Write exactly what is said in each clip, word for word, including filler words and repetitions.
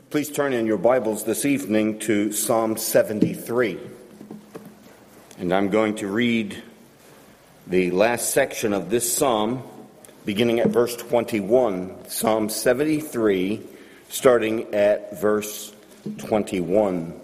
Please turn in your Bibles this evening to Psalm seventy-three. And I'm going to read the last section of this psalm, beginning at verse twenty-one. Psalm seventy-three, starting at verse twenty-one.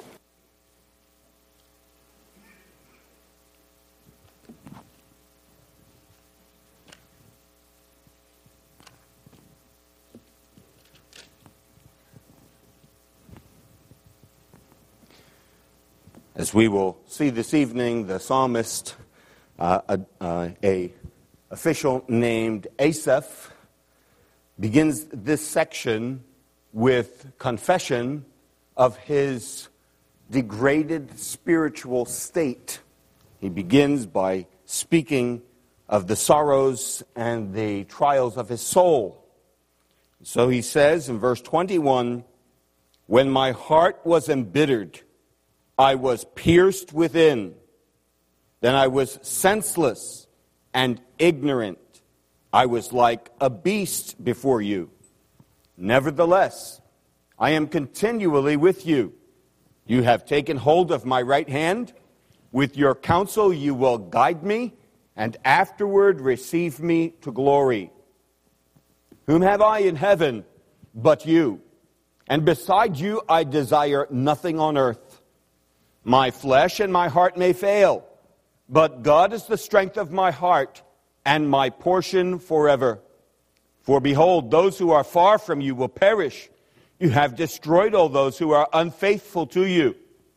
As we will see this evening, the psalmist, uh, a, uh, a official named Asaph, begins this section with confession of his degraded spiritual state. He begins by speaking of the sorrows and the trials of his soul. So he says in verse twenty-one, "When my heart was embittered, I was pierced within. Then I was senseless and ignorant. I was like a beast before you. Nevertheless, I am continually with you. You have taken hold of my right hand. With your counsel you will guide me, and afterward receive me to glory. Whom have I in heaven but you? And beside you I desire nothing on earth. My flesh and my heart may fail, but God is the strength of my heart and my portion forever. For behold, those who are far from you will perish. You have destroyed all those who are unfaithful to you."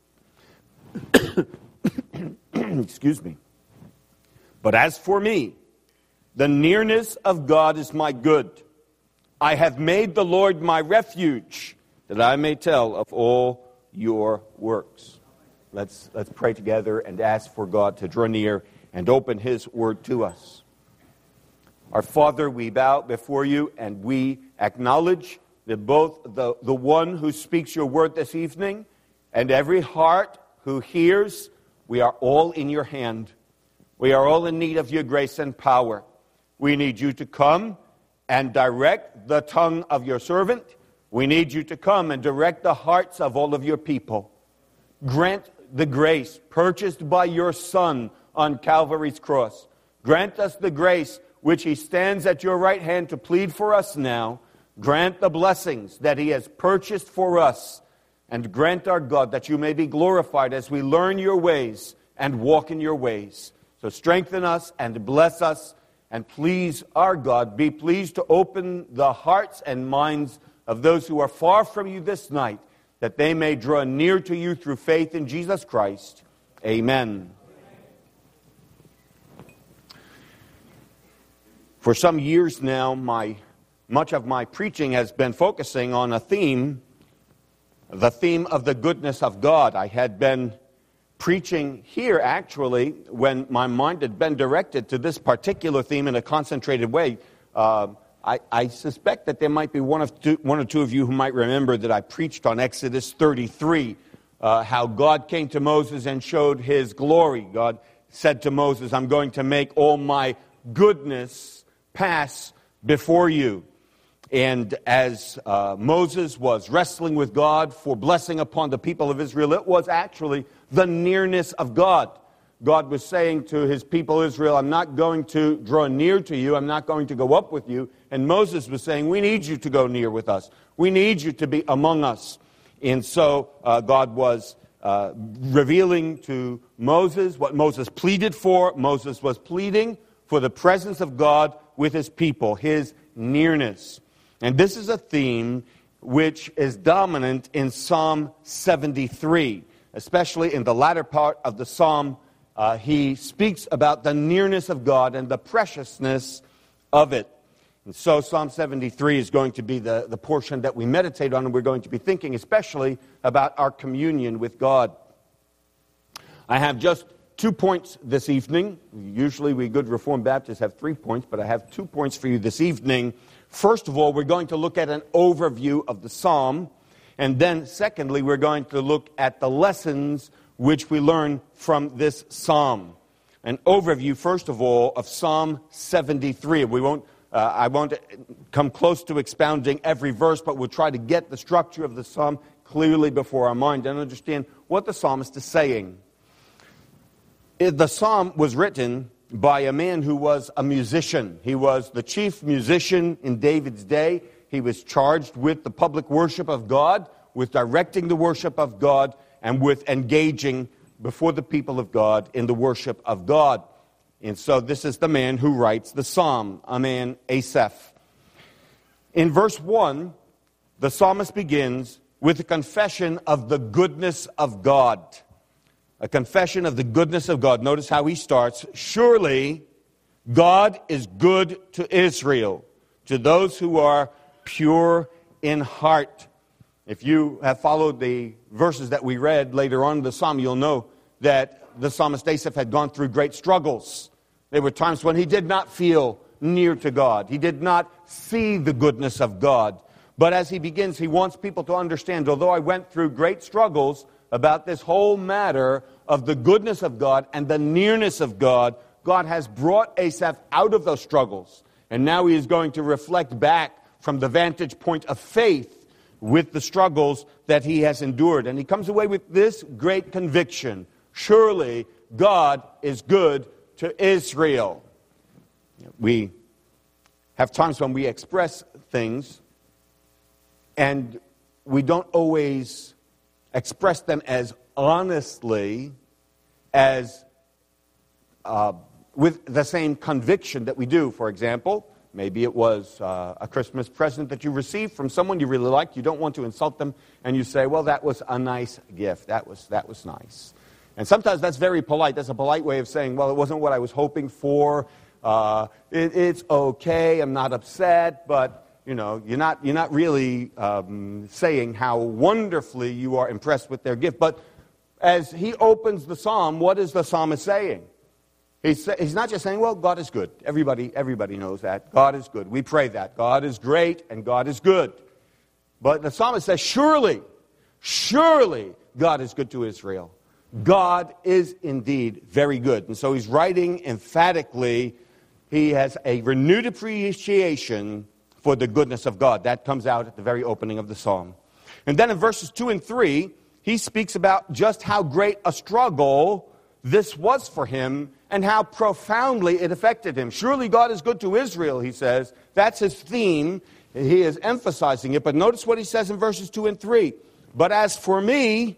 Excuse me. "But as for me, the nearness of God is my good. I have made the Lord my refuge, that I may tell of all your works." Let's, let's pray together and ask for God to draw near and open His Word to us. Our Father, we bow before you and we acknowledge that both the, the one who speaks your word this evening and every heart who hears, we are all in your hand. We are all in need of your grace and power. We need you to come and direct the tongue of your servant. We need you to come and direct the hearts of all of your people. Grant the grace purchased by your Son on Calvary's cross. Grant us the grace which He stands at your right hand to plead for us now. Grant the blessings that He has purchased for us. And grant, our God, that you may be glorified as we learn your ways and walk in your ways. So strengthen us and bless us. And please, our God, be pleased to open the hearts and minds of those who are far from you this night, that they may draw near to you through faith in Jesus Christ. Amen. For some years now, my much of my preaching has been focusing on a theme, the theme of the goodness of God. I had been preaching here, actually, when my mind had been directed to this particular theme in a concentrated way. Uh, I, I suspect that there might be one, of two, one or two of you who might remember that I preached on Exodus thirty-three, uh, how God came to Moses and showed His glory. God said to Moses, "I'm going to make all my goodness pass before you." And as uh, Moses was wrestling with God for blessing upon the people of Israel, it was actually the nearness of God. God was saying to His people Israel, "I'm not going to draw near to you. I'm not going to go up with you." And Moses was saying, "We need you to go near with us. We need you to be among us." And so uh, God was uh, revealing to Moses what Moses pleaded for. Moses was pleading for the presence of God with His people, His nearness. And this is a theme which is dominant in Psalm seventy-three, especially in the latter part of the psalm. Uh, he speaks about the nearness of God and the preciousness of it. And so Psalm seventy-three is going to be the, the portion that we meditate on, and we're going to be thinking especially about our communion with God. I have just two points this evening. Usually we good Reformed Baptists have three points, but I have two points for you this evening. First of all, we're going to look at an overview of the psalm. And then secondly, we're going to look at the lessons which we learn from this psalm. An overview, first of all, of Psalm seventy-three. We won't Uh, I won't come close to expounding every verse, but we'll try to get the structure of the psalm clearly before our mind and understand what the psalmist is saying. The psalm was written by a man who was a musician. He was the chief musician in David's day. He was charged with the public worship of God, with directing the worship of God, and with engaging before the people of God in the worship of God. And so this is the man who writes the psalm, a man, Asaph. In verse one, the psalmist begins with a confession of the goodness of God. A confession of the goodness of God. Notice how he starts. Surely God is good to Israel, to those who are pure in heart. If you have followed the verses that we read later on in the psalm, you'll know that the psalmist Asaph had gone through great struggles. There were times when he did not feel near to God. He did not see the goodness of God. But as he begins, he wants people to understand, although I went through great struggles about this whole matter of the goodness of God and the nearness of God, God has brought Asaph out of those struggles. And now he is going to reflect back from the vantage point of faith with the struggles that he has endured. And he comes away with this great conviction. Surely God is good to Israel. We have times when we express things and we don't always express them as honestly as uh, with the same conviction that we do. For example, maybe it was uh, a Christmas present that you received from someone you really liked. You don't want to insult them, and you say, well, that was a nice gift. That was, that was nice. And sometimes that's very polite. That's a polite way of saying, well, it wasn't what I was hoping for. Uh, it, it's okay. I'm not upset, but you know, you're not, you're not really um, saying how wonderfully you are impressed with their gift. But as he opens the psalm, what is the psalmist saying? He's, he's not just saying, well, God is good. Everybody, everybody knows that. God is good. We pray that. God is great and God is good. But the psalmist says, surely, surely God is good to Israel. God is indeed very good. And so he's writing emphatically. He has a renewed appreciation for the goodness of God. That comes out at the very opening of the psalm. And then in verses two and three, he speaks about just how great a struggle this was for him and how profoundly it affected him. Surely God is good to Israel, he says. That's his theme. He is emphasizing it. But notice what he says in verses two and three. But as for me,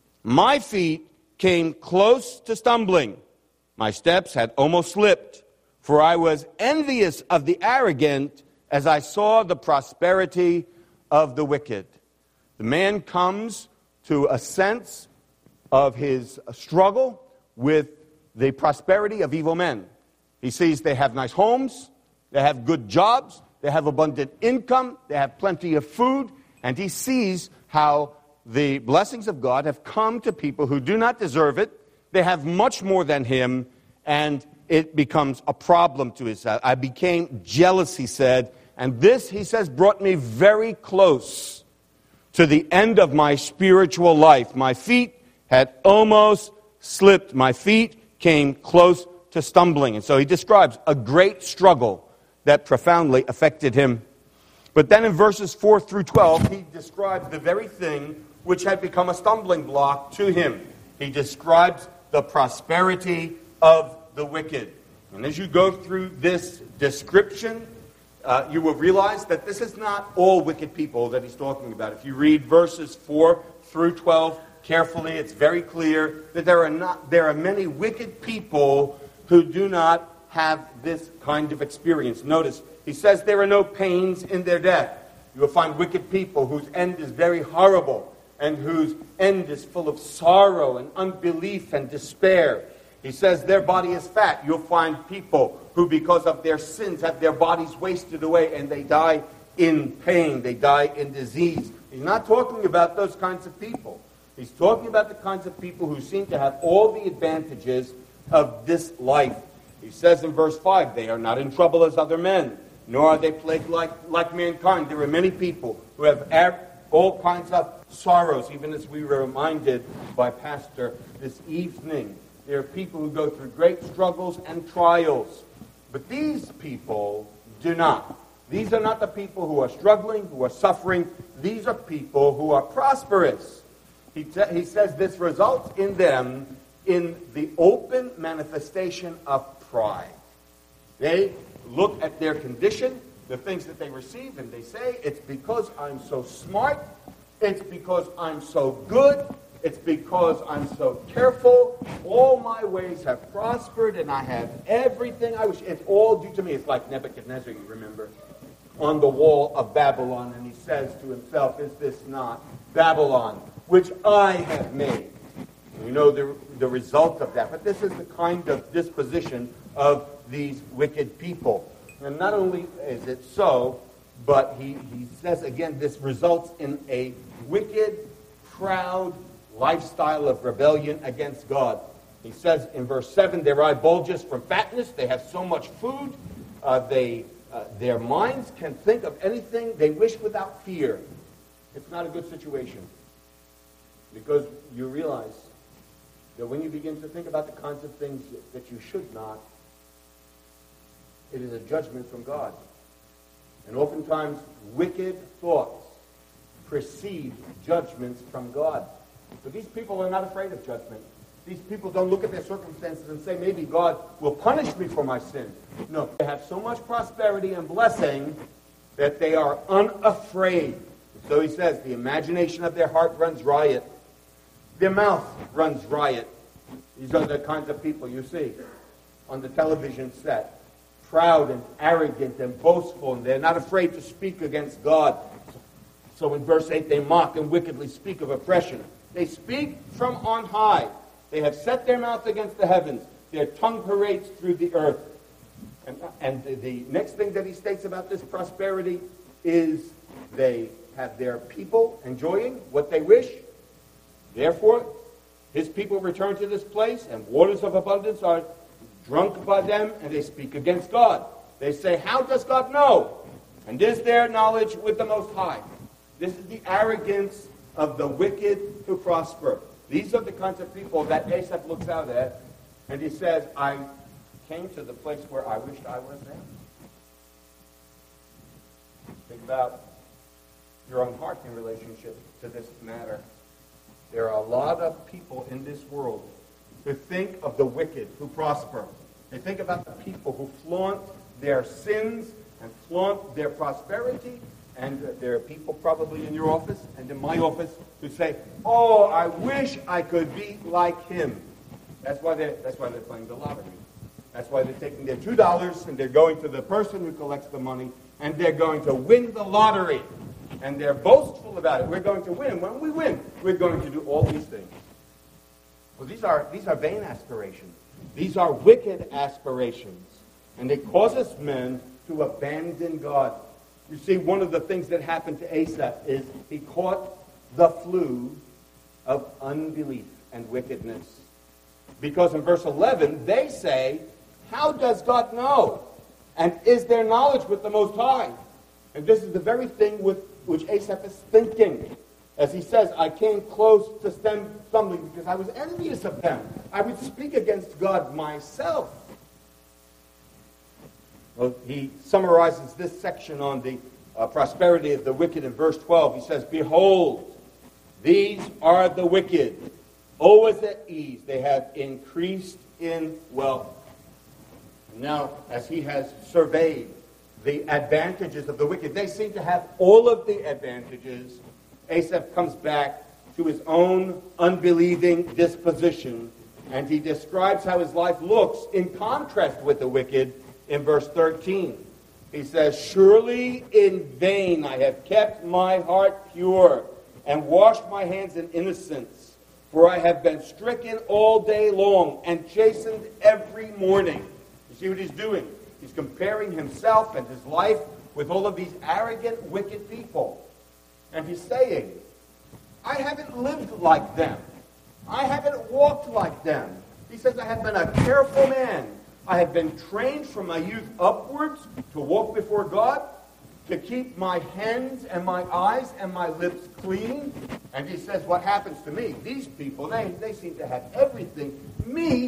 my feet came close to stumbling. My steps had almost slipped, for I was envious of the arrogant as I saw the prosperity of the wicked. The man comes to a sense of his struggle with the prosperity of evil men. He sees they have nice homes, they have good jobs, they have abundant income, they have plenty of food, and he sees how the blessings of God have come to people who do not deserve it. They have much more than him, and it becomes a problem to his side. I became jealous, he said, and this, he says, brought me very close to the end of my spiritual life. My feet had almost slipped. My feet came close to stumbling. And so he describes a great struggle that profoundly affected him. But then in verses four through twelve, he describes the very thing which had become a stumbling block to him. He describes the prosperity of the wicked. And as you go through this description, Uh, you will realize that this is not all wicked people that he's talking about. If you read verses four through twelve carefully, it's very clear that there are not there are many wicked people who do not have this kind of experience. Notice, he says there are no pains in their death. You will find wicked people whose end is very horrible and whose end is full of sorrow and unbelief and despair. He says their body is fat. You'll find people who, because of their sins, have their bodies wasted away and they die in pain. They die in disease. He's not talking about those kinds of people. He's talking about the kinds of people who seem to have all the advantages of this life. He says in verse five, they are not in trouble as other men, nor are they plagued like, like mankind. There are many people who have all kinds of sorrows, even as we were reminded by Pastor this evening. There are people who go through great struggles and trials. But these people do not. These are not the people who are struggling, who are suffering. These are people who are prosperous. He, te- he says this results in them in the open manifestation of pride. They look at their condition, the things that they receive, and they say, it's because I'm so smart, it's because I'm so good, it's because I'm so careful, all my ways have prospered, and I have everything I wish. It's all due to me. It's like Nebuchadnezzar, you remember, on the wall of Babylon, and he says to himself, is this not Babylon, which I have made? We know the, the result of that. But this is the kind of disposition of these wicked people. And not only is it so, but he, he says again, this results in a wicked, proud lifestyle of rebellion against God. He says in verse seven, their eye bulges from fatness. They have so much food. Uh, they, uh, their minds can think of anything they wish without fear. It's not a good situation. Because you realize that when you begin to think about the kinds of things that you should not, it is a judgment from God. And oftentimes, wicked thoughts precede judgments from God. But these people are not afraid of judgment. These people don't look at their circumstances and say, maybe God will punish me for my sin. No, they have so much prosperity and blessing that they are unafraid. So he says, the imagination of their heart runs riot. Their mouth runs riot. These are the kinds of people you see on the television set. Proud and arrogant and boastful, and they're not afraid to speak against God. So in verse eight, they mock and wickedly speak of oppression. They speak from on high. They have set their mouth against the heavens. Their tongue parades through the earth. And, and the, the next thing that he states about this prosperity is they have their people enjoying what they wish. Therefore, his people return to this place, and waters of abundance are drunk by them, and they speak against God. They say, how does God know? And is their knowledge with the Most High? This is the arrogance of the wicked who prosper. These are the kinds of people that Asaph looks out at, and he says, I came to the place where I wished I was there. Think about your own heart in relationship to this matter. There are a lot of people in this world who think of the wicked who prosper. They think about the people who flaunt their sins and flaunt their prosperity. And uh, there are people probably in your office and in my office who say, oh, I wish I could be like him. That's why they're, that's why they're playing the lottery. That's why they're taking their two dollars and they're going to the person who collects the money and they're going to win the lottery. And they're boastful about it. We're going to win. When we win, we're going to do all these things. Well, these are, these are vain aspirations. These are wicked aspirations. And it causes men to abandon God. You see, one of the things that happened to Asaph is he caught the flu of unbelief and wickedness. Because in verse eleven, they say, how does God know? And is there knowledge with the Most High? And this is the very thing with which Asaph is thinking. As he says, I came close to them stumbling because I was envious of them. I would speak against God myself. Well, he summarizes this section on the uh, prosperity of the wicked in verse twelve. He says, behold, these are the wicked, always at ease. They have increased in wealth. Now, as he has surveyed the advantages of the wicked, they seem to have all of the advantages. Asaph comes back to his own unbelieving disposition, and he describes how his life looks in contrast with the wicked in verse thirteen. He says, surely in vain I have kept my heart pure and washed my hands in innocence, for I have been stricken all day long and chastened every morning. You see what he's doing? He's comparing himself and his life with all of these arrogant, wicked people. And he's saying, I haven't lived like them. I haven't walked like them. He says, I have been a careful man. I have been trained from my youth upwards to walk before God, to keep my hands and my eyes and my lips clean. And he says, what happens to me? These people, they, they seem to have everything. Me,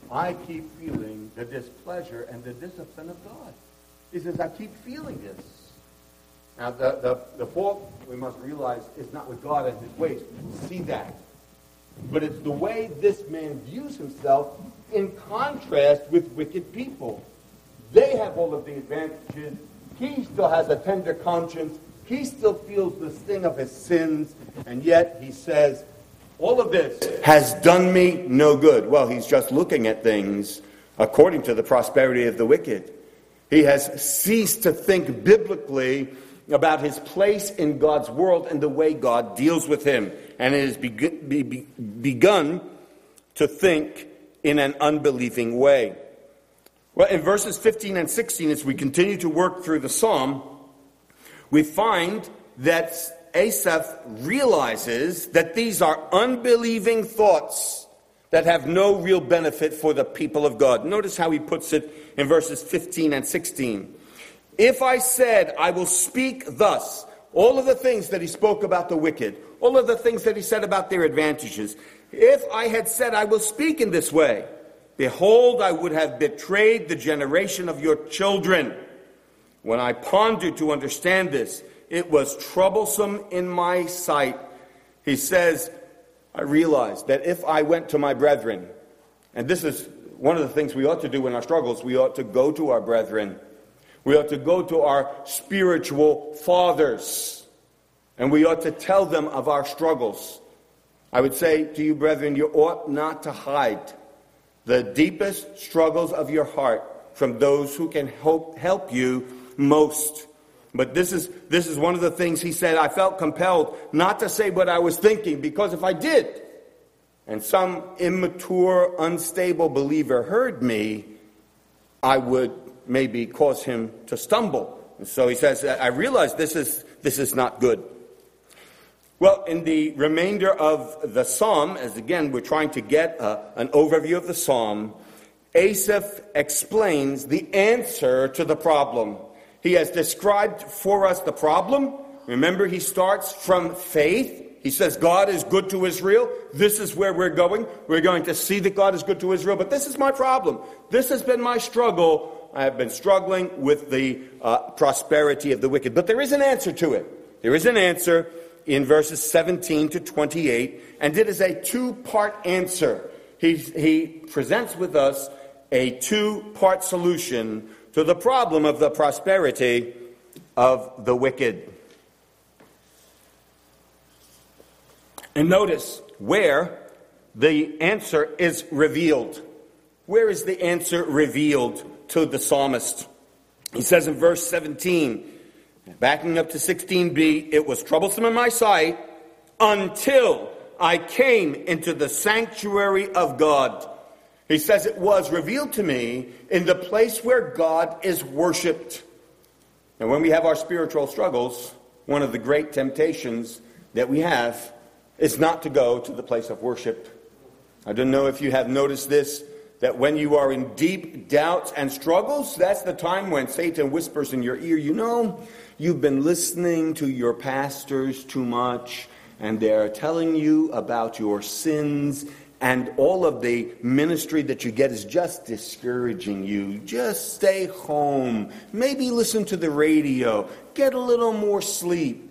I keep feeling the displeasure and the discipline of God. He says, I keep feeling this. Now, the, the, the fault, we must realize, is not with God and his ways. See that. But it's the way this man views himself in contrast with wicked people. They have all of the advantages. He still has a tender conscience. He still feels the sting of his sins. And yet he says, all of this has done me no good. Well, he's just looking at things according to the prosperity of the wicked. He has ceased to think biblically about his place in God's world and the way God deals with him. And it has beg- be- be- begun to think in an unbelieving way. Well, in verses fifteen and sixteen, as we continue to work through the psalm, we find that Asaph realizes that these are unbelieving thoughts that have no real benefit for the people of God. Notice how he puts it in verses fifteen and sixteen. If I said, I will speak thus, all of the things that he spoke about the wicked, all of the things that he said about their advantages, if I had said, I will speak in this way, behold, I would have betrayed the generation of your children. When I pondered to understand this, it was troublesome in my sight. He says, I realized that if I went to my brethren, and this is one of the things we ought to do in our struggles, we ought to go to our brethren. We ought to go to our spiritual fathers, and we ought to tell them of our struggles. I would say to you, brethren, you ought not to hide the deepest struggles of your heart from those who can help, help you most. But this is this is one of the things he said, I felt compelled not to say what I was thinking, because if I did, and some immature, unstable believer heard me, I would maybe cause him to stumble. And so he says, I realize this is this is not good. Well, in the remainder of the psalm, as again we're trying to get a, an overview of the psalm, Asaph explains the answer to the problem. He has described for us the problem. Remember, he starts from faith. He says God is good to Israel. This is where we're going. We're going to see that God is good to Israel. But this is my problem. This has been my struggle. I have been struggling with the uh, prosperity of the wicked. But there is an answer to it. There is an answer in verses seventeen to twenty-eight. And it is a two-part answer. He, he presents with us a two-part solution to the problem of the prosperity of the wicked. And notice where the answer is revealed. Where is the answer revealed to the psalmist? He says in verse seventeen, backing up to sixteen b, it was troublesome in my sight until I came into the sanctuary of God. He says it was revealed to me in the place where God is worshipped. And when we have our spiritual struggles, one of the great temptations that we have is not to go to the place of worship. I don't know if you have noticed this, that when you are in deep doubts and struggles, that's the time when Satan whispers in your ear, you know, you've been listening to your pastors too much, and they're telling you about your sins, and all of the ministry that you get is just discouraging you. Just stay home. Maybe listen to the radio. Get a little more sleep.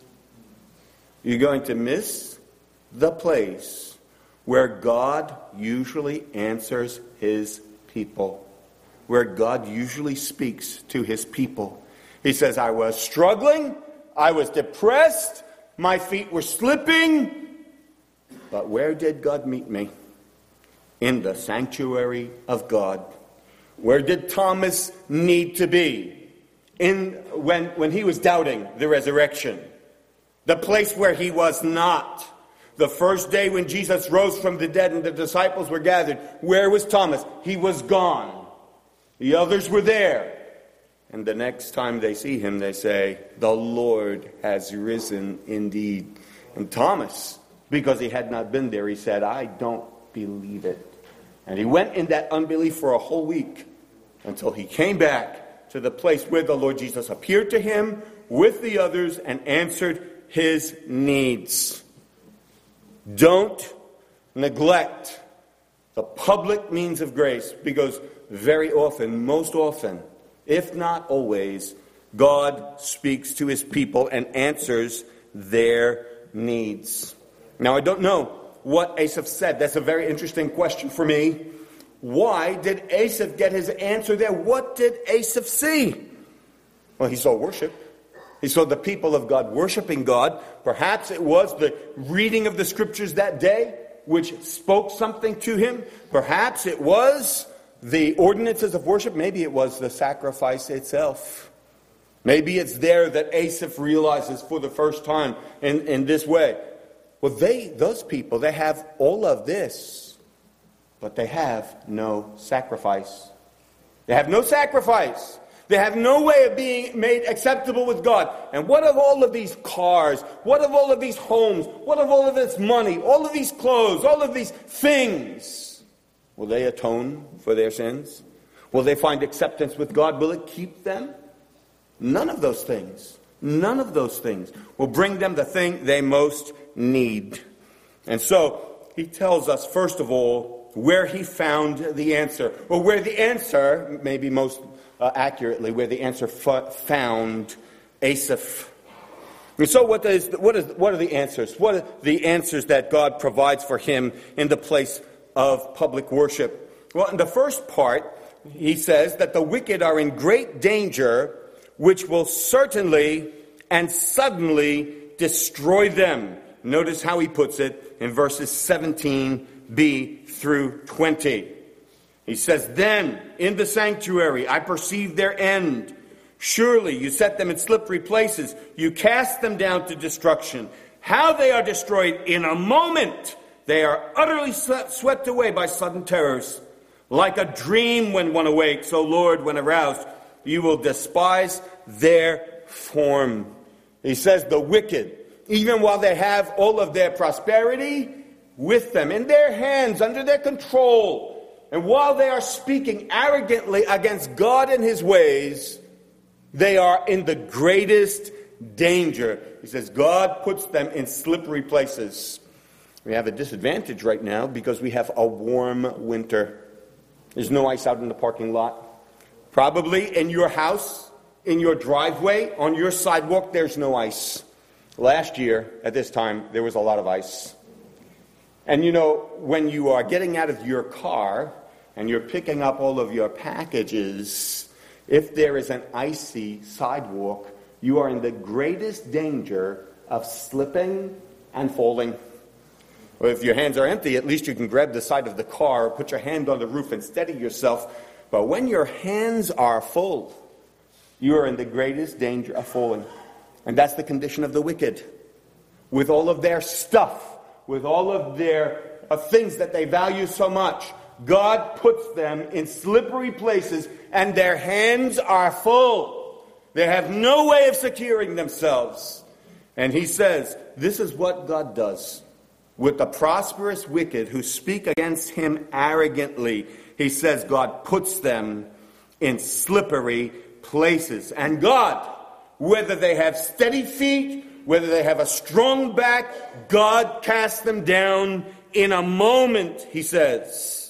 You're going to miss the place where God usually answers his people. Where God usually speaks to his people. He says, I was struggling. I was depressed. My feet were slipping. But where did God meet me? In the sanctuary of God. Where did Thomas need to be? In when, when he was doubting the resurrection. The place where he was not. The first day when Jesus rose from the dead and the disciples were gathered, where was Thomas? He was gone. The others were there. And the next time they see him, they say, the Lord has risen indeed. And Thomas, because he had not been there, he said, I don't believe it. And he went in that unbelief for a whole week until he came back to the place where the Lord Jesus appeared to him with the others and answered his needs. Don't neglect The public means of grace, because very often, most often, if not always, God speaks to his people and answers their needs. Now, I don't know what Asaph said. That's a very interesting question for me. Why did Asaph get his answer there? What did Asaph see? Well, he saw worship. He saw the people of God worshiping God. Perhaps it was the reading of the scriptures that day which spoke something to him. Perhaps it was the ordinances of worship. Maybe it was the sacrifice itself. Maybe it's there that Asaph realizes for the first time in, in this way. Well, they, those people, they have all of this, but they have no sacrifice. They have no sacrifice. They have no way of being made acceptable with God. And what of all of these cars? What of all of these homes? What of all of this money? All of these clothes? All of these things? Will they atone for their sins? Will they find acceptance with God? Will it keep them? None of those things. None of those things will bring them the thing they most need. And so, he tells us, first of all, where he found the answer. Or where the answer, maybe most uh, accurately, where the answer f- found Asaph. And so what is, what is what are the answers? What are the answers that God provides for him in the place of public worship? Well, in the first part, he says that the wicked are in great danger, which will certainly and suddenly destroy them. Notice how he puts it in verses seventeen b through twenty. He says, "Then in the sanctuary I perceived their end. Surely you set them in slippery places. You cast them down to destruction. How they are destroyed in a moment. They are utterly swept away by sudden terrors. Like a dream when one awakes, O Lord, when aroused, you will despise their form." He says the wicked, even while they have all of their prosperity with them, in their hands, under their control, and while they are speaking arrogantly against God and his ways, they are in the greatest danger. He says God puts them in slippery places. We have a disadvantage right now because we have a warm winter. There's no ice out in the parking lot. Probably in your house, in your driveway, on your sidewalk, there's no ice. Last year, at this time, there was a lot of ice. And you know, when you are getting out of your car and you're picking up all of your packages, if there is an icy sidewalk, you are in the greatest danger of slipping and falling. Or if your hands are empty, at least you can grab the side of the car or put your hand on the roof and steady yourself. But when your hands are full, you are in the greatest danger of falling. And that's the condition of the wicked. With all of their stuff, with all of their uh, things that they value so much, God puts them in slippery places and their hands are full. They have no way of securing themselves. And he says, this is what God does with the prosperous wicked who speak against him arrogantly. He says God puts them in slippery places. And God, whether they have steady feet, whether they have a strong back, God casts them down in a moment, he says.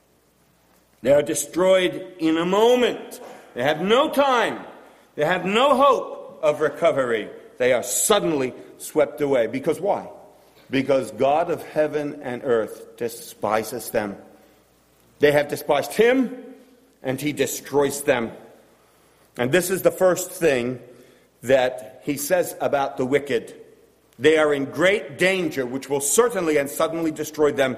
They are destroyed in a moment. They have no time. They have no hope of recovery. They are suddenly swept away. Because why? Because God of heaven and earth despises them. They have despised him, and he destroys them. And this is the first thing that he says about the wicked. They are in great danger, which will certainly and suddenly destroy them.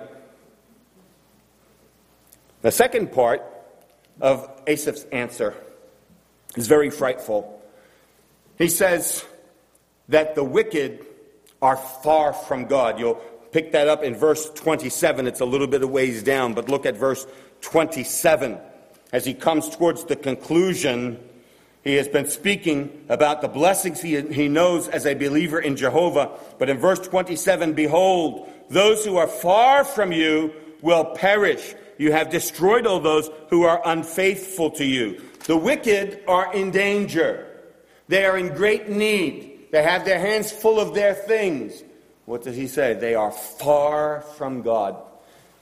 The second part of Asaph's answer is very frightful. He says that the wicked are far from God. You'll pick that up in verse twenty-seven. It's a little bit of ways down, but look at verse twenty-seven. As he comes towards the conclusion, he has been speaking about the blessings he, he knows as a believer in Jehovah. But in verse twenty-seven, behold, those who are far from you will perish. You have destroyed all those who are unfaithful to you. The wicked are in danger. They are in great need. They have their hands full of their things. What does he say? They are far from God.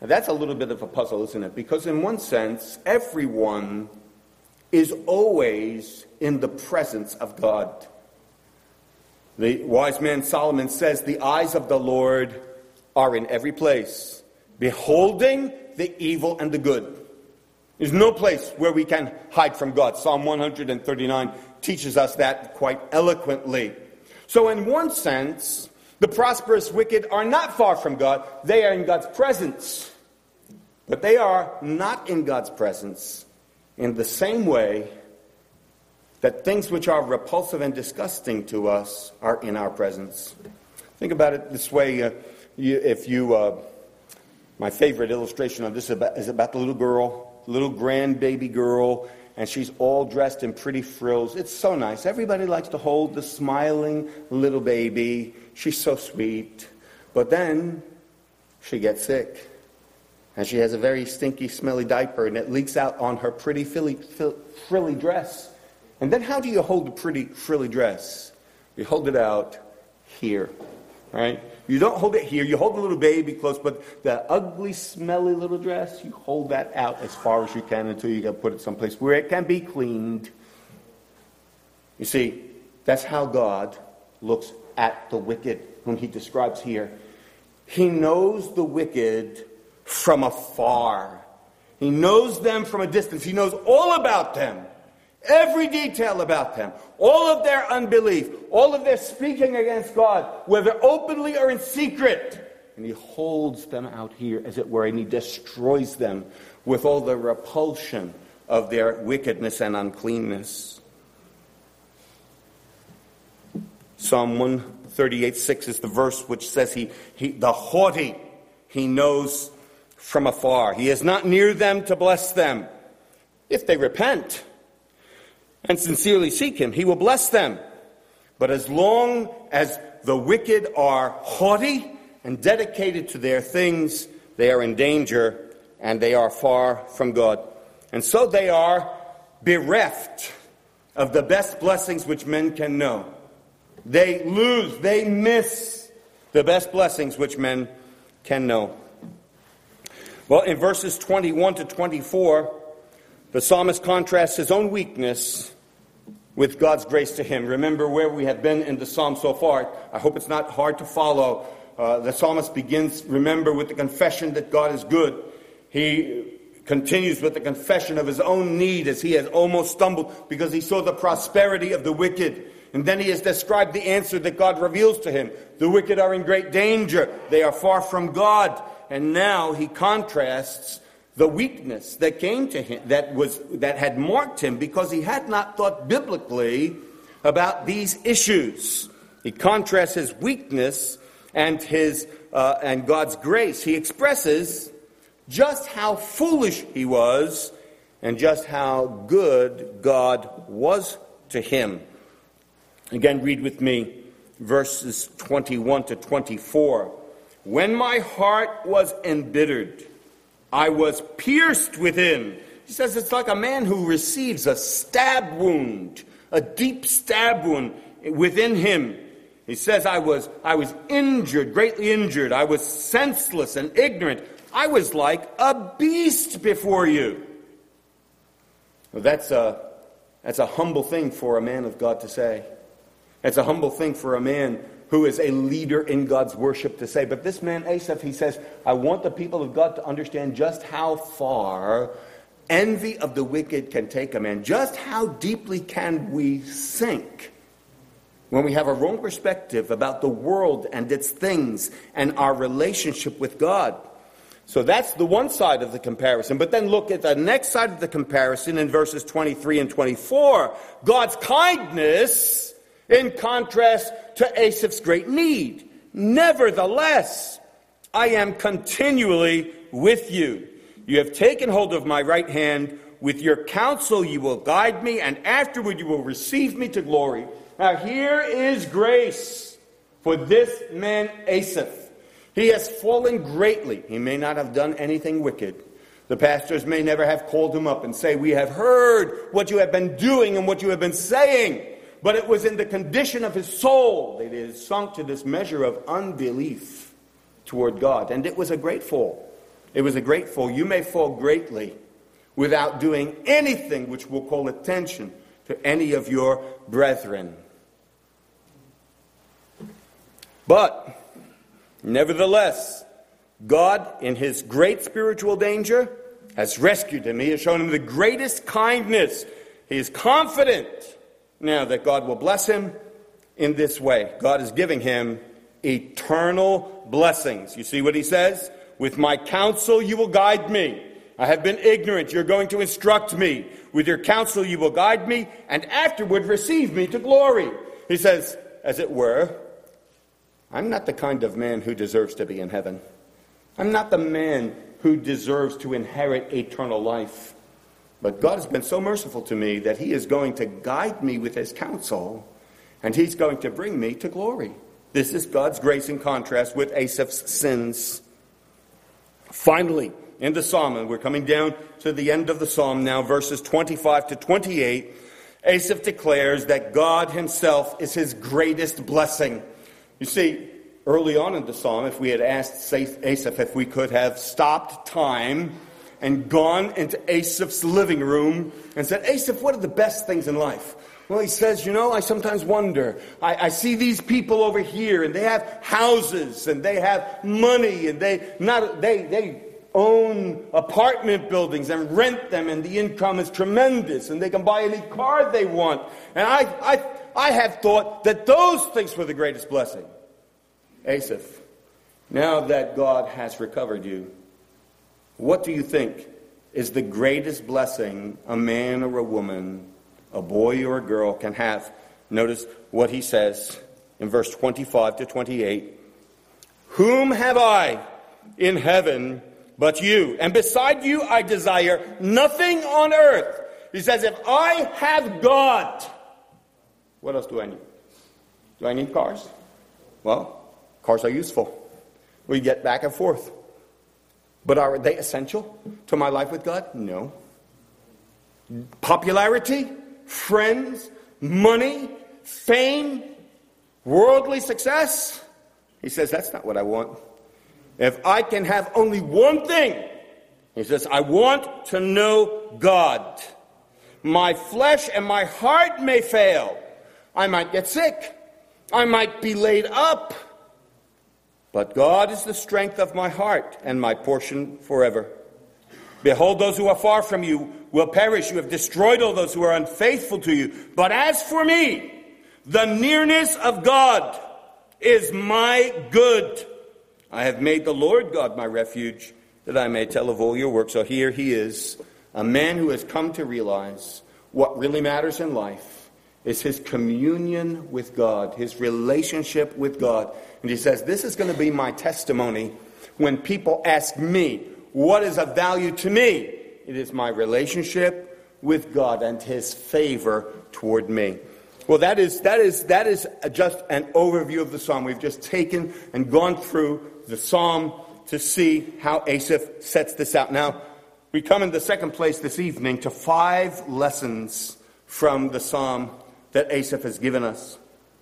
Now, that's a little bit of a puzzle, isn't it? Because in one sense, everyone is always in the presence of God. The wise man Solomon says, the eyes of the Lord are in every place, beholding the evil and the good. There's no place where we can hide from God. Psalm one thirty-nine teaches us that quite eloquently. So in one sense, the prosperous wicked are not far from God. They are in God's presence. But they are not in God's presence in the same way that things which are repulsive and disgusting to us are in our presence. Think about it this way. Uh, you, if you, uh, my favorite illustration of this is about, is about the little girl, little grandbaby girl, and she's all dressed in pretty frills. It's so nice. Everybody likes to hold the smiling little baby. She's so sweet. But then she gets sick. And she has a very stinky, smelly diaper, and it leaks out on her pretty frilly, frilly dress. And then how do you hold a pretty, frilly dress? You hold it out here, right? You don't hold it here. You hold the little baby close, but the ugly, smelly little dress, you hold that out as far as you can until you can put it someplace where it can be cleaned. You see, that's how God looks at the wicked, whom he describes here. He knows the wicked from afar. He knows them from a distance. He knows all about them. Every detail about them. All of their unbelief. All of their speaking against God, whether openly or in secret. And he holds them out here, as it were, and he destroys them with all the repulsion of their wickedness and uncleanness. Psalm one thirty-eight six is the verse which says, he, he the haughty he knows from afar. He is not near them to bless them. If they repent and sincerely seek him, he will bless them. But as long as the wicked are haughty and dedicated to their things, they are in danger and they are far from God. And so they are bereft of the best blessings which men can know. They lose, they miss the best blessings which men can know. Well, in verses twenty-one to twenty-four, the psalmist contrasts his own weakness with God's grace to him. Remember where we have been in the psalm so far. I hope it's not hard to follow. Uh, the psalmist begins, remember, with the confession that God is good. He continues with the confession of his own need as he has almost stumbled because he saw the prosperity of the wicked. And then he has described the answer that God reveals to him. The wicked are in great danger. They are far from God. And now he contrasts the weakness that came to him, that was that had marked him because he had not thought biblically about these issues. He contrasts his weakness and his uh, and God's grace. He expresses just how foolish he was and just how good God was to him. Again, read with me verses twenty-one to twenty-four. When my heart was embittered, I was pierced within. He says it's like a man who receives a stab wound, a deep stab wound within him. He says, I was, I was injured, greatly injured. I was senseless and ignorant. I was like a beast before you. Well, that's a, that's a humble thing for a man of God to say. It's a humble thing for a man who is a leader in God's worship to say. But this man, Asaph, he says, I want the people of God to understand just how far envy of the wicked can take a man. Just how deeply can we sink when we have a wrong perspective about the world and its things and our relationship with God. So that's the one side of the comparison. But then look at the next side of the comparison in verses twenty-three and twenty-four. God's kindness in contrast to Asaph's great need. Nevertheless, I am continually with you. You have taken hold of my right hand. With your counsel you will guide me, and afterward you will receive me to glory. Now here is grace for this man Asaph. He has fallen greatly. He may not have done anything wicked. The pastors may never have called him up and say, we have heard what you have been doing and what you have been saying. But it was in the condition of his soul that it sunk to this measure of unbelief toward God. And it was a great fall. It was a great fall. You may fall greatly without doing anything which will call attention to any of your brethren. But, nevertheless, God, in his great spiritual danger, has rescued him. He has shown him the greatest kindness. He is confident now that God will bless him in this way. God is giving him eternal blessings. You see what he says? With my counsel you will guide me. I have been ignorant. You're going to instruct me. With your counsel you will guide me, and afterward receive me to glory. He says, as it were, I'm not the kind of man who deserves to be in heaven. I'm not the man who deserves to inherit eternal life. But God has been so merciful to me that he is going to guide me with his counsel, and he's going to bring me to glory. This is God's grace in contrast with Asaph's sins. Finally, in the psalm, and we're coming down to the end of the psalm now, verses twenty-five to twenty-eight, Asaph declares that God himself is his greatest blessing. You see, early on in the psalm, if we had asked Asaph if we could have stopped time and gone into Asaph's living room and said, Asaph, what are the best things in life? Well, he says, you know, I sometimes wonder. I, I see these people over here, and they have houses, and they have money, and they not they they own apartment buildings and rent them, and the income is tremendous, and they can buy any car they want. And I I I have thought that those things were the greatest blessing. Asaph, now that God has recovered you, what do you think is the greatest blessing a man or a woman, a boy or a girl can have? Notice what he says in verse twenty-five to twenty-eight. Whom have I in heaven but you? And beside you I desire nothing on earth. He says, if I have God, what else do I need? Do I need cars? Well, cars are useful. We get back and forth. But are they essential to my life with God? No. Popularity, friends, money, fame, worldly success? He says, that's not what I want. If I can have only one thing, he says, I want to know God. My flesh and my heart may fail. I might get sick. I might be laid up. But God is the strength of my heart and my portion forever. Behold, those who are far from you will perish. You have destroyed all those who are unfaithful to you. But as for me, the nearness of God is my good. I have made the Lord God my refuge, that I may tell of all your works. So here he is, a man who has come to realize what really matters in life is his communion with God, his relationship with God. And he says, this is going to be my testimony when people ask me, what is of value to me? It is my relationship with God and his favor toward me. Well, that is that is that is just an overview of the psalm. We've just taken and gone through the psalm to see how Asaph sets this out. Now, we come in the second place this evening to five lessons from the psalm that Asaph has given us.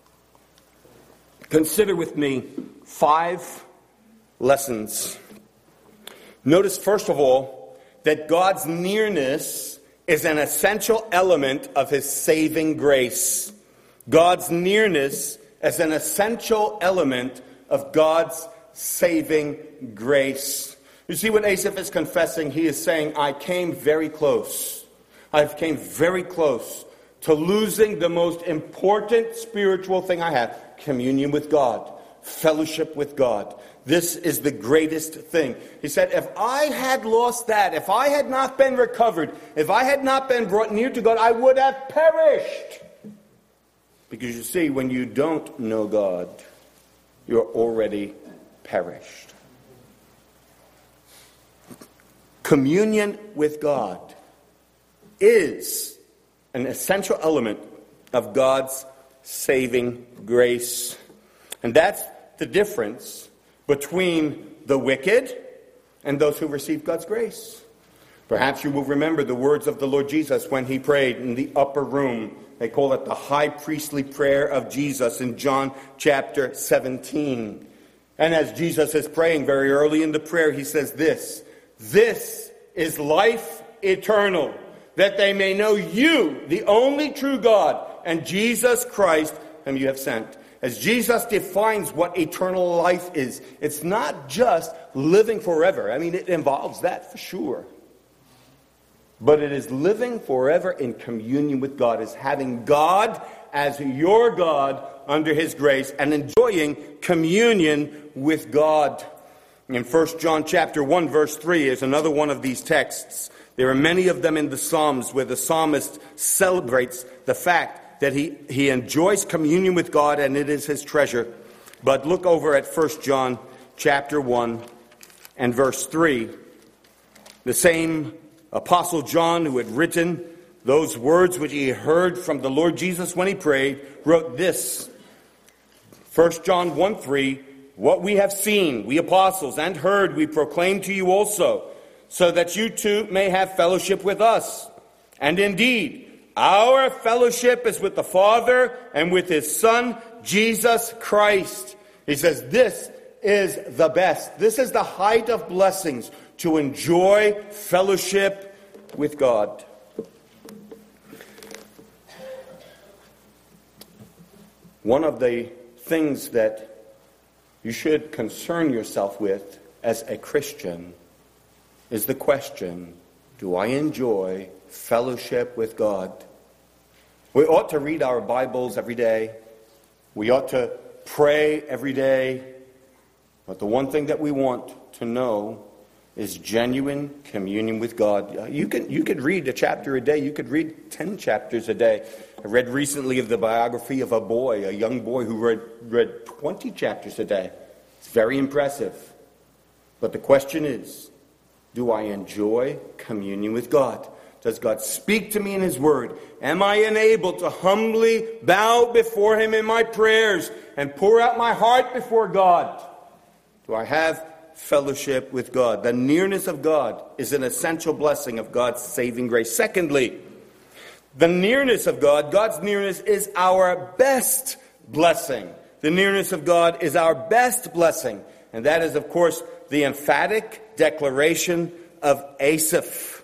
Consider with me five lessons. Notice, first of all, that God's nearness is an essential element of his saving grace. God's nearness is an essential element of God's saving grace. You see what Asaph is confessing? He is saying, I came very close. I came very close to losing the most important spiritual thing I have, communion with God, fellowship with God. This is the greatest thing. He said, if I had lost that, if I had not been recovered, if I had not been brought near to God, I would have perished. Because you see, when you don't know God, you're already perished. Communion with God is an essential element of God's saving grace. And that's the difference between the wicked and those who receive God's grace. Perhaps you will remember the words of the Lord Jesus when he prayed in the upper room. They call it the high priestly prayer of Jesus in John chapter seventeen. And as Jesus is praying very early in the prayer, he says this, This is life eternal, that they may know you, the only true God, and Jesus Christ, whom you have sent. As Jesus defines what eternal life is, it's not just living forever. I mean, it involves that for sure. But it is living forever in communion with God, is having God as your God under His grace and enjoying communion with God. In First John chapter one, verse three is another one of these texts. There are many of them in the Psalms where the psalmist celebrates the fact that he, he enjoys communion with God and it is his treasure. But look over at First John chapter one and verse three. The same Apostle John, who had written those words which he heard from the Lord Jesus when he prayed, wrote this. First John one three, what we have seen, we apostles, and heard, we proclaim to you also, so that you too may have fellowship with us. And indeed, our fellowship is with the Father and with His Son, Jesus Christ. He says this is the best. This is the height of blessings, to enjoy fellowship with God. One of the things that you should concern yourself with as a Christian is the question, do I enjoy fellowship with God? We ought to read our Bibles every day. We ought to pray every day. But the one thing that we want to know is genuine communion with God. You can you could read a chapter a day. You could read ten chapters a day. I read recently of the biography of a boy, a young boy who read, read twenty chapters a day. It's very impressive. But the question is, do I enjoy communion with God? Does God speak to me in His Word? Am I enabled to humbly bow before Him in my prayers and pour out my heart before God? Do I have fellowship with God? The nearness of God is an essential blessing of God's saving grace. Secondly, the nearness of God, God's nearness is our best blessing. The nearness of God is our best blessing. And that is, of course, the emphatic declaration of Asaph.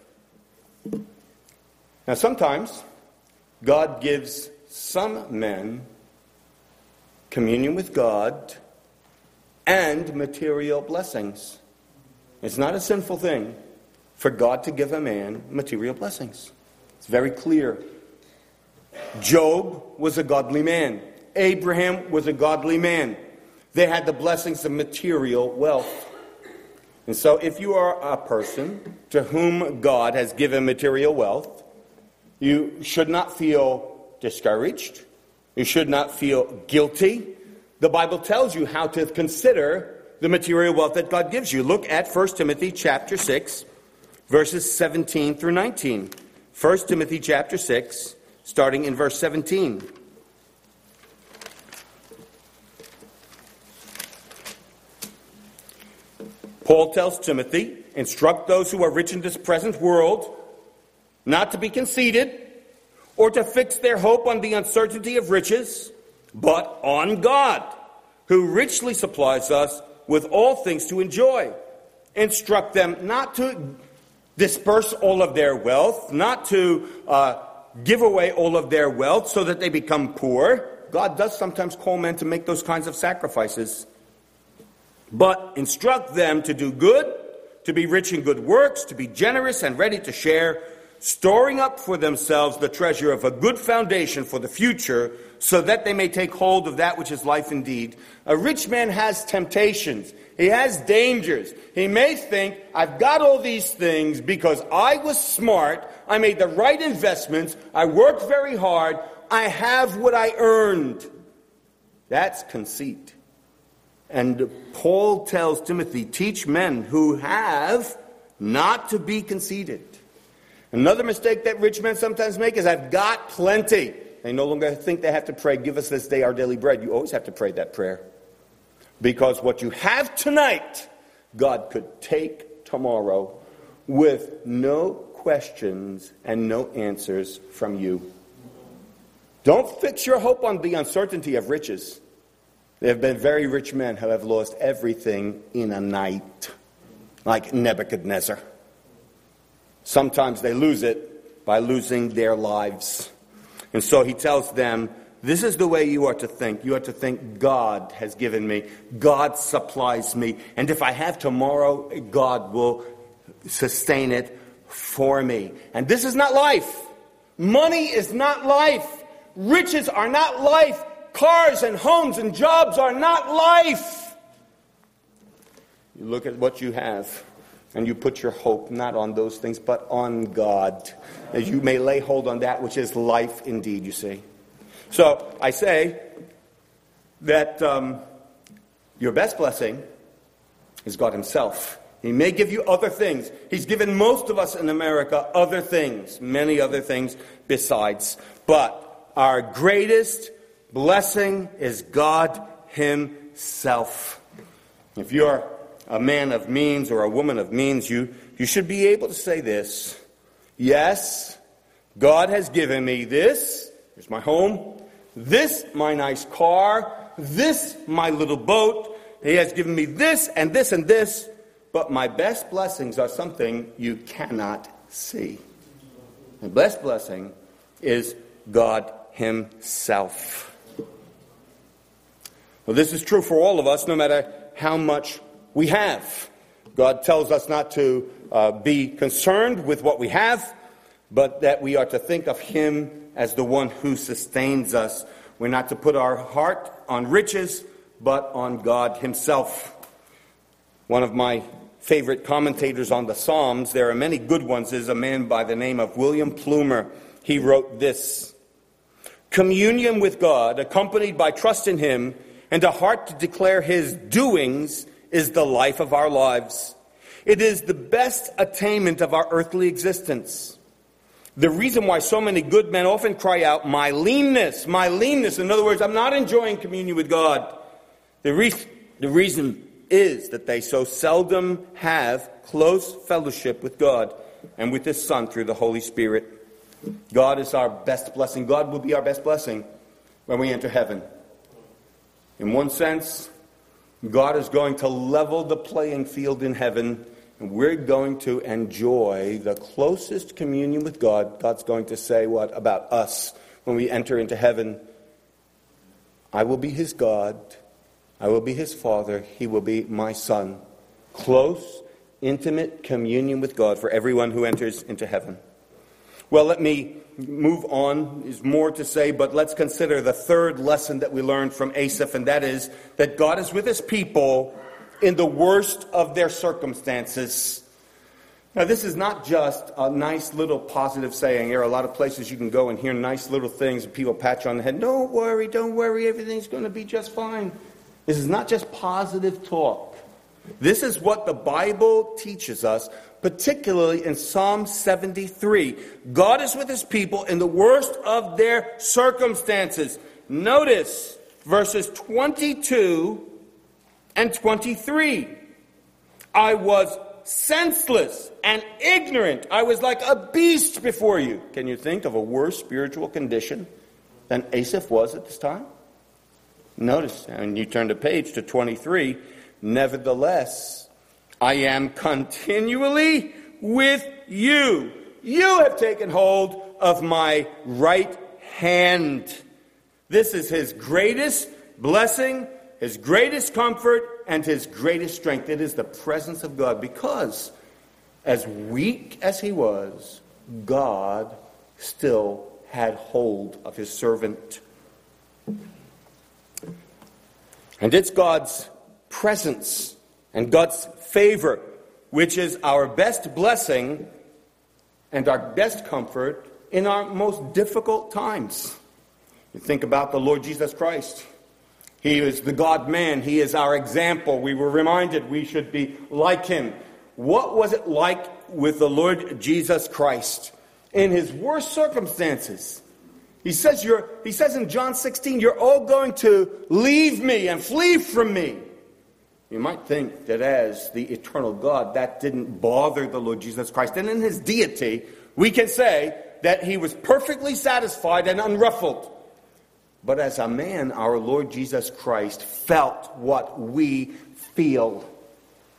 Now, sometimes God gives some men communion with God and material blessings. It's not a sinful thing for God to give a man material blessings. It's very clear. Job was a godly man. Abraham was a godly man. They had the blessings of material wealth. And so if you are a person to whom God has given material wealth, you should not feel discouraged. You should not feel guilty. The Bible tells you how to consider the material wealth that God gives you. Look at First Timothy chapter six, verses seventeen through nineteen. First Timothy chapter six, starting in verse seventeen. Paul tells Timothy, instruct those who are rich in this present world not to be conceited or to fix their hope on the uncertainty of riches, but on God, who richly supplies us with all things to enjoy. Instruct them not to disperse all of their wealth, not to uh, give away all of their wealth so that they become poor. God does sometimes call men to make those kinds of sacrifices. But instruct them to do good, to be rich in good works, to be generous and ready to share, storing up for themselves the treasure of a good foundation for the future, so that they may take hold of that which is life indeed. A rich man has temptations. He has dangers. He may think, I've got all these things because I was smart, I made the right investments, I worked very hard, I have what I earned. That's conceit. And Paul tells Timothy, teach men who have not to be conceited. Another mistake that rich men sometimes make is, I've got plenty. They no longer think they have to pray, give us this day our daily bread. You always have to pray that prayer. Because what you have tonight, God could take tomorrow with no questions and no answers from you. Don't fix your hope on the uncertainty of riches. There have been very rich men who have lost everything in a night. like Nebuchadnezzar. Sometimes they lose it by losing their lives. And so he tells them, this is the way you are to think. You are to think God has given me. God supplies me. And if I have tomorrow, God will sustain it for me. And this is not life. Money is not life. Riches are not life. Cars and homes and jobs are not life. You look at what you have, and you put your hope not on those things, but on God. As you may lay hold on that which is life indeed, you see. So I say that um, your best blessing is God himself. He may give you other things. He's given most of us in America other things, many other things besides. But our greatest blessing is God himself. If you're a man of means or a woman of means, you, you should be able to say this. Yes, God has given me this. Here's my home. This, my nice car. This, my little boat. He has given me this and this and this. But my best blessings are something you cannot see. The best blessing is God himself. Well, this is true for all of us, no matter how much we have. God tells us not to uh, be concerned with what we have, but that we are to think of him as the one who sustains us. We're not to put our heart on riches, but on God himself. One of my favorite commentators on the Psalms, there are many good ones, is a man by the name of William Plumer. He wrote this: communion with God, accompanied by trust in him, and a heart to declare his doings, is the life of our lives. It is the best attainment of our earthly existence. The reason why so many good men often cry out, my leanness, my leanness. In other words, I'm not enjoying communion with God. The, re- the reason is that they so seldom have close fellowship with God and with his Son through the Holy Spirit. God is our best blessing. God will be our best blessing when we enter heaven. In one sense, God is going to level the playing field in heaven, and we're going to enjoy the closest communion with God. God's going to say what about us when we enter into heaven? I will be his God. I will be his Father. He will be my Son. Close, intimate communion with God for everyone who enters into heaven. Well, let me move on. There's more to say, but let's consider the third lesson that we learned from Asaph, and that is that God is with his people in the worst of their circumstances. Now, this is not just a nice little positive saying. There are a lot of places you can go and hear nice little things, and people pat you on the head. Don't worry, don't worry, everything's going to be just fine. This is not just positive talk. This is what the Bible teaches us, particularly in Psalm seventy-three. God is with his people in the worst of their circumstances. Notice verses twenty-two and twenty-three. I was senseless and ignorant. I was like a beast before you. Can you think of a worse spiritual condition than Asaph was at this time? Notice, and you turn the page to twenty-three. Nevertheless, I am continually with you. You have taken hold of my right hand. This is his greatest blessing, his greatest comfort, and his greatest strength. It is the presence of God, because as weak as he was, God still had hold of his servant. And it's God's presence and God's favor which is our best blessing and our best comfort in our most difficult times. You think about the Lord Jesus Christ. He is the God-man. He is our example. We were reminded we should be like him. What was it like with the Lord Jesus Christ in his worst circumstances? He says, you're, he says in John sixteen, you're all going to leave me and flee from me. You might think that as the eternal God, that didn't bother the Lord Jesus Christ. And in his deity, we can say that he was perfectly satisfied and unruffled. But as a man, our Lord Jesus Christ felt what we feel.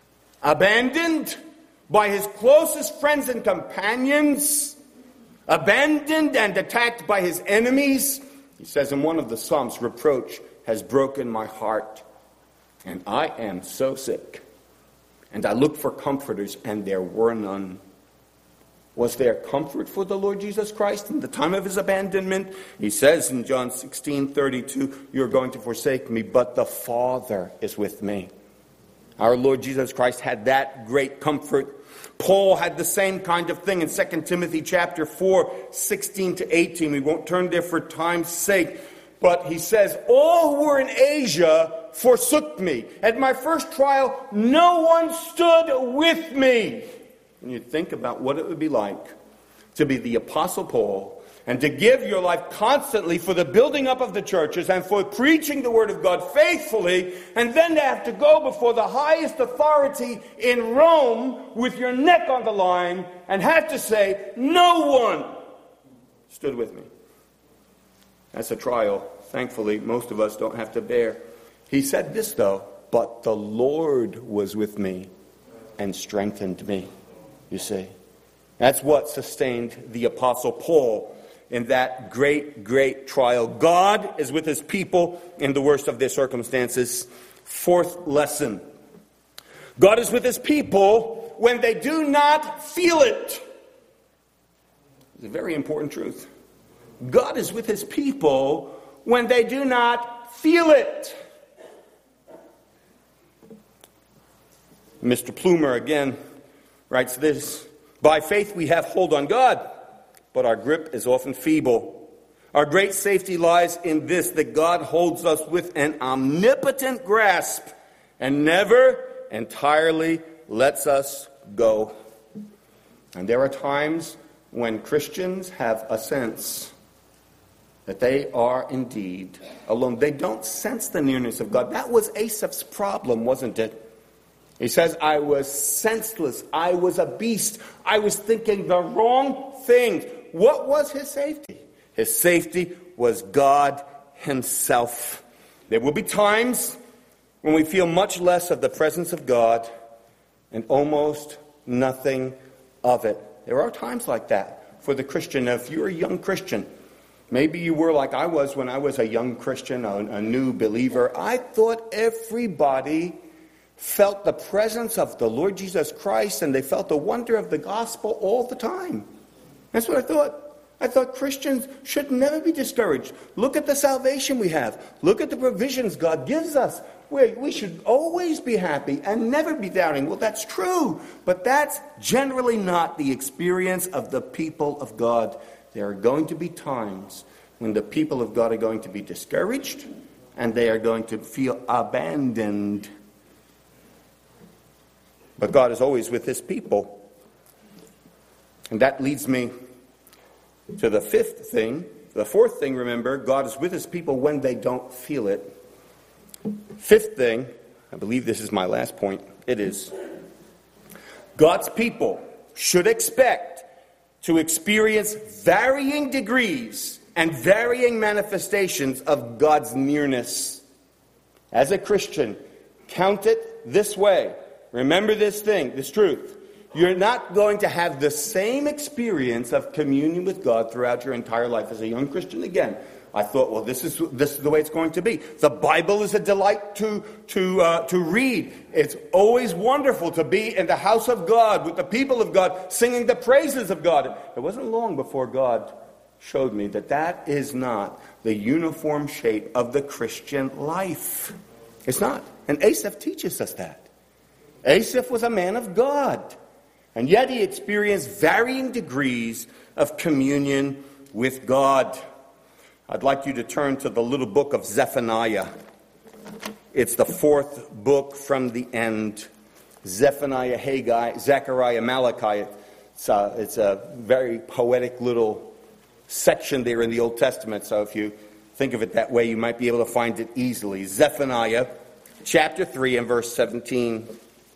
abandoned by his closest friends and companions, abandoned and attacked by his enemies. He says in one of the Psalms, reproach has broken my heart, and I am so sick. And I looked for comforters, and there were none. Was there comfort for the Lord Jesus Christ in the time of his abandonment? He says in John sixteen thirty-two, you're going to forsake me, but the Father is with me. Our Lord Jesus Christ had that great comfort. Paul had the same kind of thing in Second Timothy chapter four, sixteen to eighteen. We won't turn there for time's sake. But he says, all who were in Asia forsook me. At my first trial, no one stood with me. And you think about what it would be like to be the Apostle Paul and to give your life constantly for the building up of the churches and for preaching the Word of God faithfully, and then to have to go before the highest authority in Rome with your neck on the line and have to say, no one stood with me. That's a trial, thankfully, most of us don't have to bear. He said this, though, but the Lord was with me and strengthened me, you see. That's what sustained the Apostle Paul in that great, great trial. God is with his people in the worst of their circumstances. Fourth lesson. God is with his people when they do not feel it. It's a very important truth. God is with his people when they do not feel it. Mister Plumer again writes this, by faith we have hold on God, but our grip is often feeble. Our great safety lies in this, that God holds us with an omnipotent grasp and never entirely lets us go. And there are times when Christians have a sense that they are indeed alone. They don't sense the nearness of God. That was Asaph's problem, wasn't it? He says, I was senseless. I was a beast. I was thinking the wrong things. What was his safety? His safety was God himself. There will be times when we feel much less of the presence of God and almost nothing of it. There are times like that for the Christian. Now, if you're a young Christian, maybe you were like I was when I was a young Christian, a, a new believer. I thought everybody felt the presence of the Lord Jesus Christ, and they felt the wonder of the gospel all the time. That's what I thought. I thought Christians should never be discouraged. Look at the salvation we have. Look at the provisions God gives us. We, we should always be happy and never be doubting. Well, that's true, but that's generally not the experience of the people of God. There are going to be times when the people of God are going to be discouraged, and they are going to feel abandoned. But God is always with his people. And that leads me to the fifth thing. The fourth thing, remember, God is with his people when they don't feel it. Fifth thing, I believe this is my last point, it is God's people should expect to experience varying degrees and varying manifestations of God's nearness. As a Christian, count it this way. Remember this thing, this truth. You're not going to have the same experience of communion with God throughout your entire life. As a young Christian, again, I thought, well, this is this is the way it's going to be. The Bible is a delight to to uh, to read. It's always wonderful to be in the house of God with the people of God, singing the praises of God. It wasn't long before God showed me that that is not the uniform shape of the Christian life. It's not. And Asaph teaches us that. Asaph was a man of God, and yet he experienced varying degrees of communion with God. I'd like you to turn to the little book of Zephaniah. It's the fourth book from the end. Zephaniah, Haggai, Zechariah, Malachi. It's a, it's a very poetic little section there in the Old Testament, so if you think of it that way, you might be able to find it easily. Zephaniah, chapter three and verse seventeen.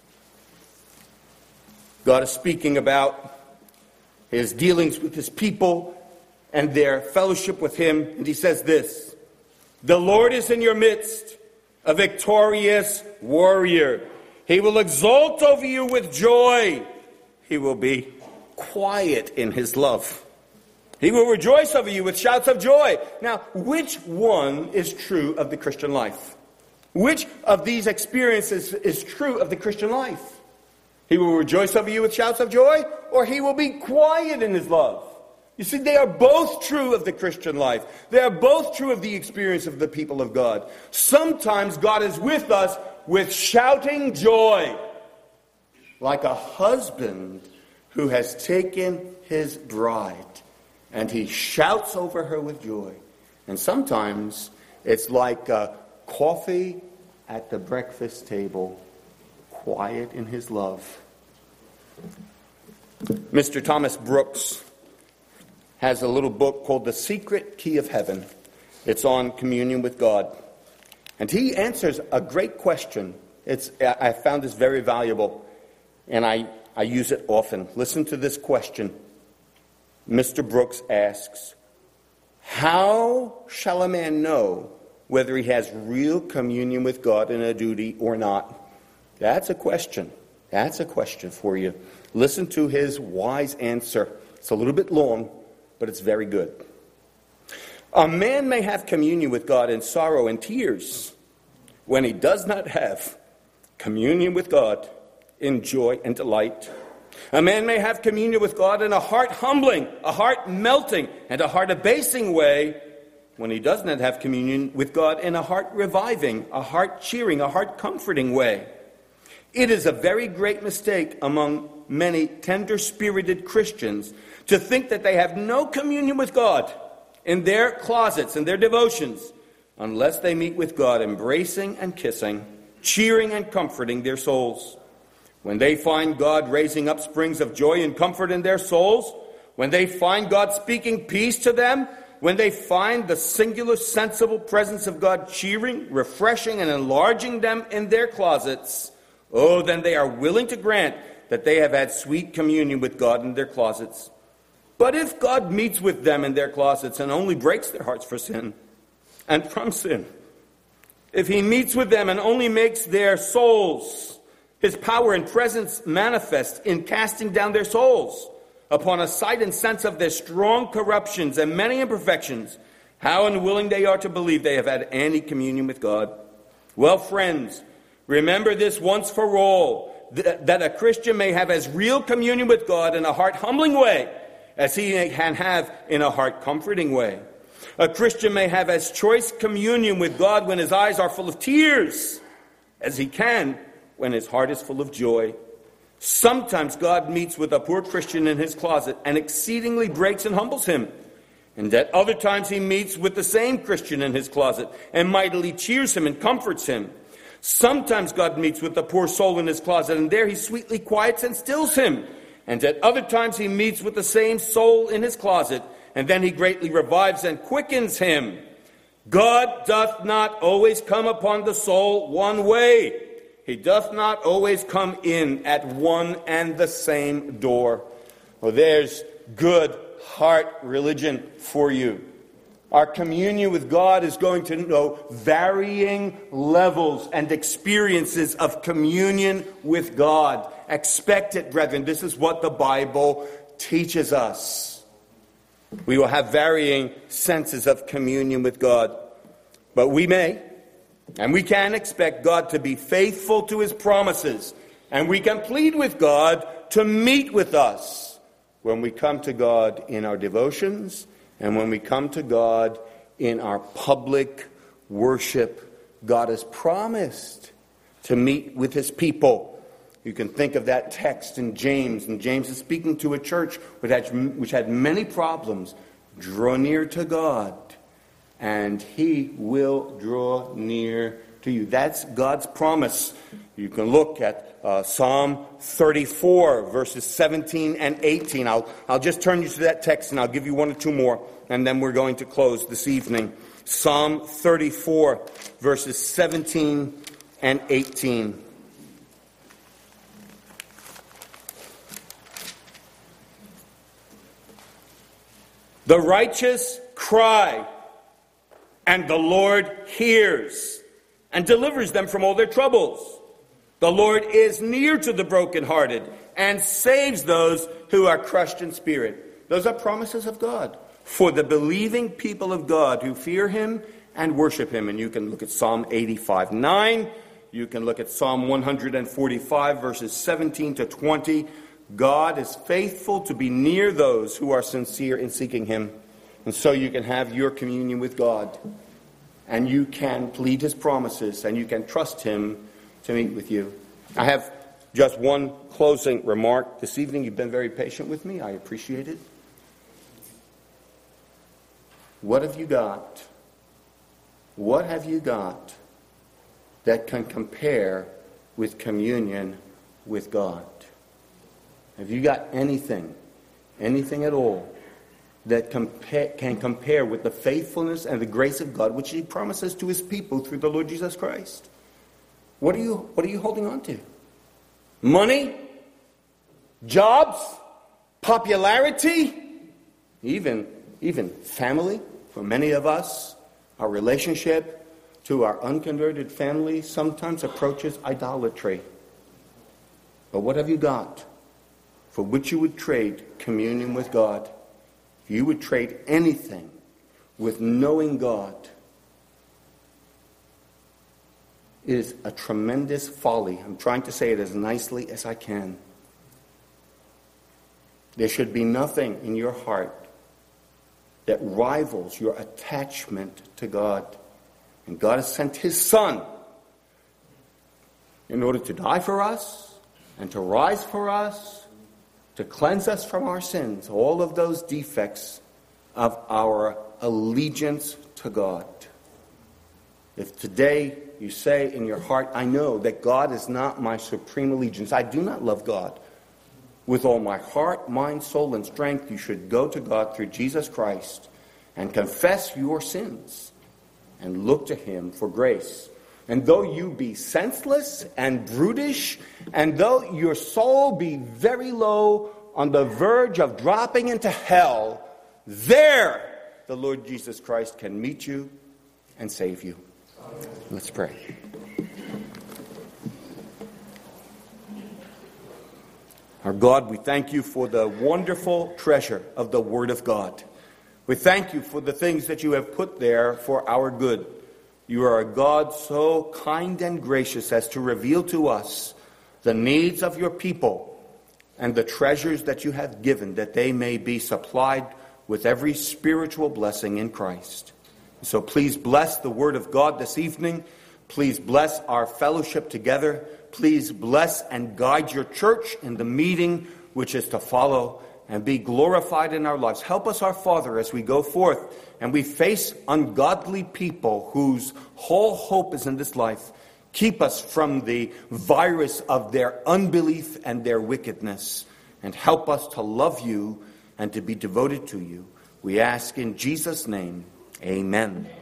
God is speaking about his dealings with his people and their fellowship with him. And he says this, the Lord is in your midst, a victorious warrior. He will exult over you with joy. He will be quiet in his love. He will rejoice over you with shouts of joy. Now, which one is true of the Christian life? Which of these experiences is true of the Christian life? He will rejoice over you with shouts of joy, or he will be quiet in his love. You see, they are both true of the Christian life. They are both true of the experience of the people of God. Sometimes God is with us with shouting joy, like a husband who has taken his bride, and he shouts over her with joy. And sometimes it's like uh, coffee at the breakfast table, quiet in his love. Mister Thomas Brooks has a little book called The Secret Key of Heaven. It's on communion with God. And he answers a great question. It's, I found this very valuable, and I, I use it often. Listen to this question. Mister Brooks asks, how shall a man know whether he has real communion with God in a duty or not? That's a question. That's a question for you. Listen to his wise answer. It's a little bit long, but it's very good. A man may have communion with God in sorrow and tears when he does not have communion with God in joy and delight. A man may have communion with God in a heart humbling, a heart melting, and a heart abasing way when he does not have communion with God in a heart reviving, a heart cheering, a heart comforting way. It is a very great mistake among many tender-spirited Christians to think that they have no communion with God in their closets and their devotions unless they meet with God embracing and kissing, cheering and comforting their souls. When they find God raising up springs of joy and comfort in their souls, when they find God speaking peace to them, when they find the singular sensible presence of God cheering, refreshing, and enlarging them in their closets, oh, then they are willing to grant that they have had sweet communion with God in their closets. But if God meets with them in their closets and only breaks their hearts for sin and from sin, if he meets with them and only makes their souls, his power and presence manifest in casting down their souls upon a sight and sense of their strong corruptions and many imperfections, how unwilling they are to believe they have had any communion with God. Well, friends, remember this once for all, that a Christian may have as real communion with God in a heart-humbling way as he can have in a heart-comforting way. A Christian may have as choice communion with God when his eyes are full of tears as he can when his heart is full of joy. Sometimes God meets with a poor Christian in his closet and exceedingly breaks and humbles him. And at other times he meets with the same Christian in his closet and mightily cheers him and comforts him. Sometimes God meets with the poor soul in his closet, and there he sweetly quiets and stills him. And at other times he meets with the same soul in his closet, and then he greatly revives and quickens him. God doth not always come upon the soul one way. He doth not always come in at one and the same door. Well, there's good heart religion for you. Our communion with God is going to know varying levels and experiences of communion with God. Expect it, brethren. This is what the Bible teaches us. We will have varying senses of communion with God. But we may, and we can expect God to be faithful to his promises. And we can plead with God to meet with us when we come to God in our devotions and when we come to God in our public worship. God has promised to meet with his people. You can think of that text in James, and James is speaking to a church which had, which had many problems. Draw near to God, and he will draw near to you. That's God's promise. You can look at uh, Psalm thirty-four, verses seventeen and eighteen. I'll, I'll just turn you to that text, and I'll give you one or two more, and then we're going to close this evening. Psalm thirty-four, verses seventeen and eighteen. The righteous cry, and the Lord hears and delivers them from all their troubles. The Lord is near to the brokenhearted and saves those who are crushed in spirit. Those are promises of God for the believing people of God who fear him and worship him. And you can look at Psalm eighty-five nine. You can look at Psalm one forty-five, verses seventeen to twenty. God is faithful to be near those who are sincere in seeking him. And so you can have your communion with God. And you can plead his promises. And you can trust him to meet with you. I have just one closing remark this evening. You've been very patient with me. I appreciate it. What have you got? What have you got that can compare with communion with God? Have you got anything, anything at all, that compa- can compare with the faithfulness and the grace of God, which he promises to his people through the Lord Jesus Christ? What are you, what are you holding on to? Money? Jobs? Popularity? Even, even family? For many of us, our relationship to our unconverted family sometimes approaches idolatry. But what have you got for which you would trade communion with God? If you would trade anything with knowing God, it is a tremendous folly. I'm trying to say it as nicely as I can. There should be nothing in your heart that rivals your attachment to God. And God has sent his Son in order to die for us and to rise for us, to cleanse us from our sins, all of those defects of our allegiance to God. If today you say in your heart, I know that God is not my supreme allegiance, I do not love God with all my heart, mind, soul, and strength, you should go to God through Jesus Christ and confess your sins and look to him for grace. And though you be senseless and brutish, and though your soul be very low on the verge of dropping into hell, there the Lord Jesus Christ can meet you and save you. Amen. Let's pray. Our God, we thank you for the wonderful treasure of the Word of God. We thank you for the things that you have put there for our good. You are a God so kind and gracious as to reveal to us the needs of your people and the treasures that you have given, that they may be supplied with every spiritual blessing in Christ. So please bless the Word of God this evening. Please bless our fellowship together. Please bless and guide your church in the meeting which is to follow, and be glorified in our lives. Help us, our Father, as we go forth and we face ungodly people whose whole hope is in this life. Keep us from the virus of their unbelief and their wickedness, and help us to love you and to be devoted to you. We ask in Jesus' name, amen.